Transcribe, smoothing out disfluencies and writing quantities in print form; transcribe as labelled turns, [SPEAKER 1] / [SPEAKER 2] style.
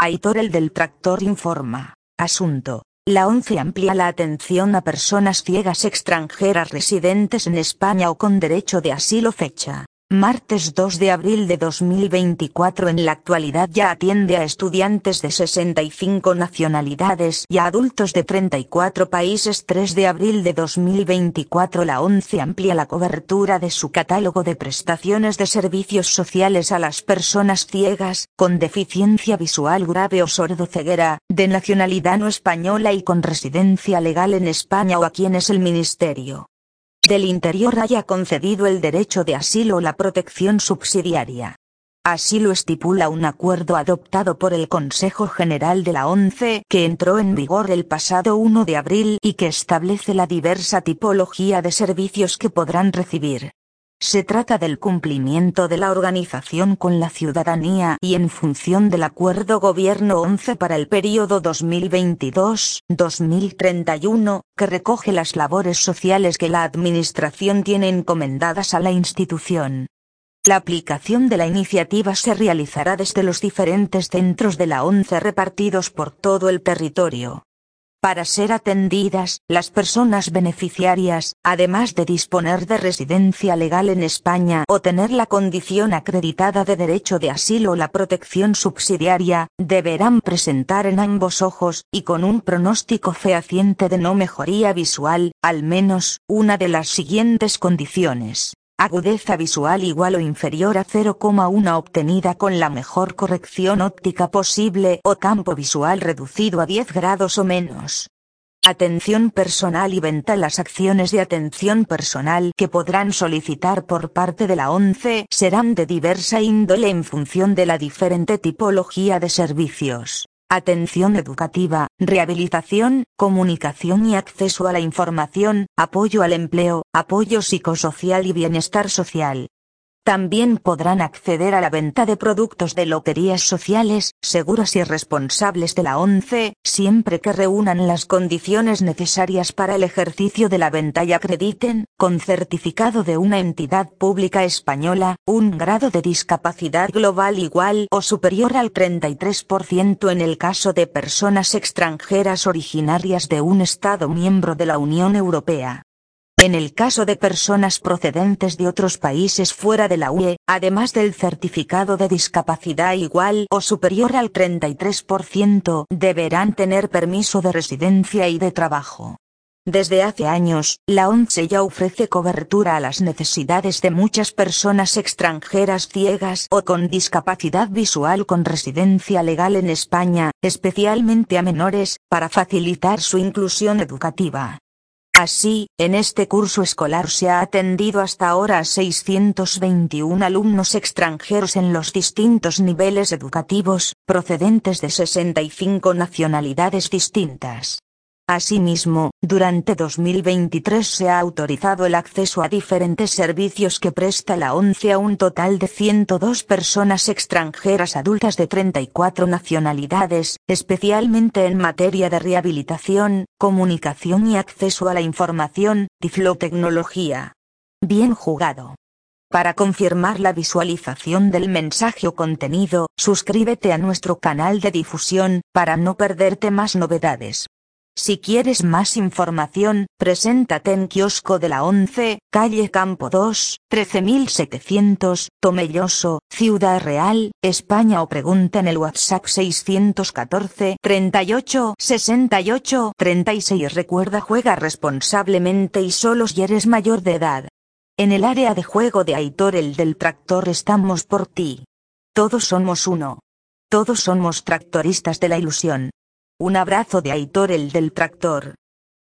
[SPEAKER 1] Aitor el del Tractor informa. Asunto. La ONCE amplía la atención a personas ciegas extranjeras residentes en España o con derecho de asilo. Fecha. Martes 2 de abril de 2024. En la actualidad ya atiende a estudiantes de 65 nacionalidades y a adultos de 34 países. 3 de abril de 2024. La ONCE amplía la cobertura de su catálogo de prestaciones de servicios sociales a las personas ciegas, con deficiencia visual grave o sordoceguera, de nacionalidad no española y con residencia legal en España o a quienes el Ministerio del Interior haya concedido el derecho de asilo o la protección subsidiaria. Así lo estipula un acuerdo adoptado por el Consejo General de la ONCE que entró en vigor el pasado 1 de abril y que establece la diversa tipología de servicios que podrán recibir. Se trata del cumplimiento de la organización con la ciudadanía y en función del Acuerdo Gobierno-ONCE para el período 2022-2031, que recoge las labores sociales que la Administración tiene encomendadas a la institución. La aplicación de la iniciativa se realizará desde los diferentes centros de la ONCE repartidos por todo el territorio. Para ser atendidas, las personas beneficiarias, además de disponer de residencia legal en España o tener la condición acreditada de derecho de asilo o la protección subsidiaria, deberán presentar en ambos ojos, y con un pronóstico fehaciente de no mejoría visual, al menos una de las siguientes condiciones. Agudeza visual igual o inferior a 0,1 obtenida con la mejor corrección óptica posible o campo visual reducido a 10 grados o menos. Atención personal y venta. Las acciones de atención personal que podrán solicitar por parte de la ONCE serán de diversa índole en función de la diferente tipología de servicios. Atención educativa, rehabilitación, comunicación y acceso a la información, apoyo al empleo, apoyo psicosocial y bienestar social. También podrán acceder a la venta de productos de loterías sociales, seguras y responsables de la ONCE, siempre que reúnan las condiciones necesarias para el ejercicio de la venta y acrediten, con certificado de una entidad pública española, un grado de discapacidad global igual o superior al 33% en el caso de personas extranjeras originarias de un Estado miembro de la Unión Europea. En el caso de personas procedentes de otros países fuera de la UE, además del certificado de discapacidad igual o superior al 33%, deberán tener permiso de residencia y de trabajo. Desde hace años, la ONCE ya ofrece cobertura a las necesidades de muchas personas extranjeras ciegas o con discapacidad visual con residencia legal en España, especialmente a menores, para facilitar su inclusión educativa. Así, en este curso escolar se ha atendido hasta ahora a 621 alumnos extranjeros en los distintos niveles educativos, procedentes de 65 nacionalidades distintas. Asimismo, durante 2023 se ha autorizado el acceso a diferentes servicios que presta la ONCE a un total de 102 personas extranjeras adultas de 34 nacionalidades, especialmente en materia de rehabilitación, comunicación y acceso a la información, tiflotecnología. Bien jugado. Para confirmar la visualización del mensaje o contenido, suscríbete a nuestro canal de difusión, para no perderte más novedades. Si quieres más información, preséntate en Kiosco de la ONCE, calle Campo 2, 13700, Tomelloso, Ciudad Real, España o pregunta en el WhatsApp 614 38 68 36. Recuerda, juega responsablemente y solo si eres mayor de edad. En el área de juego de Aitor el del Tractor estamos por ti. Todos somos uno. Todos somos tractoristas de la ilusión. Un abrazo de Aitor el del Tractor.